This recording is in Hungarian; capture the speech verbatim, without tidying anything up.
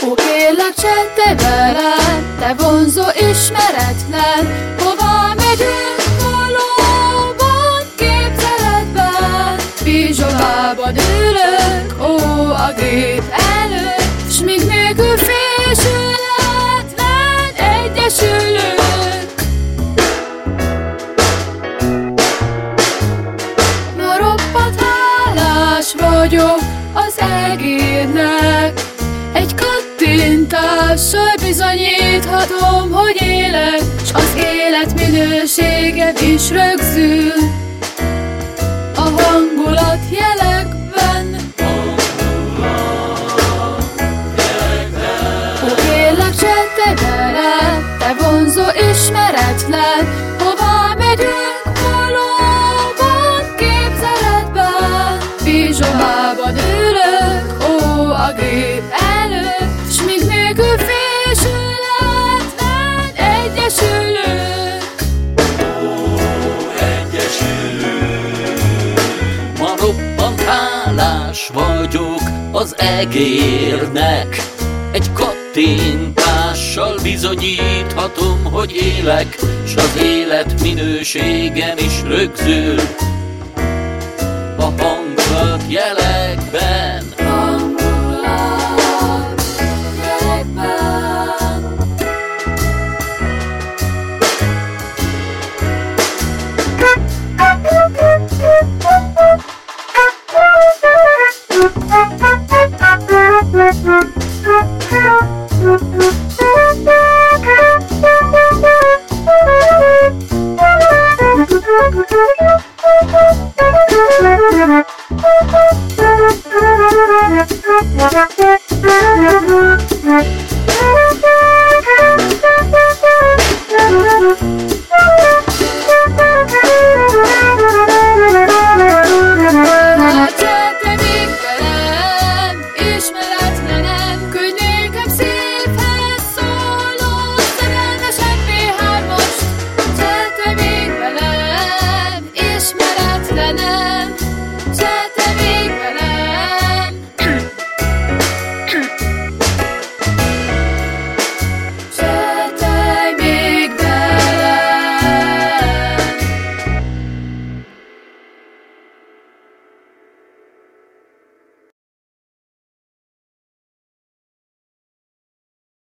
Ó, kérlek, csettelj bele, te vonzó ismeretlen, hova megyünk valóban képzeletben? Pizsamában ülök, ó, a gép előtt, s míg nélkül fésületlen egyesülünk. Ma roppant hálás vagyok az egérnek, egy kattintással bizonyíthatom, hogy élek, s az élet minőségem is rögzül a hangulat jelekben. Ó, kérlek, csettelj bele, te vonzó ismeretlen, hova megyünk valóban képzeletben? Pizsamában ülök, ó, a gép előtt, s míg nélkül fésületlen egyesülünk. Ó, egyesülünk. Ma roppant hálás vagyok az egérnek, egy kattintással bizonyíthatom, hogy élek, s az élet minőségem is rögzül a hangulat jelekben.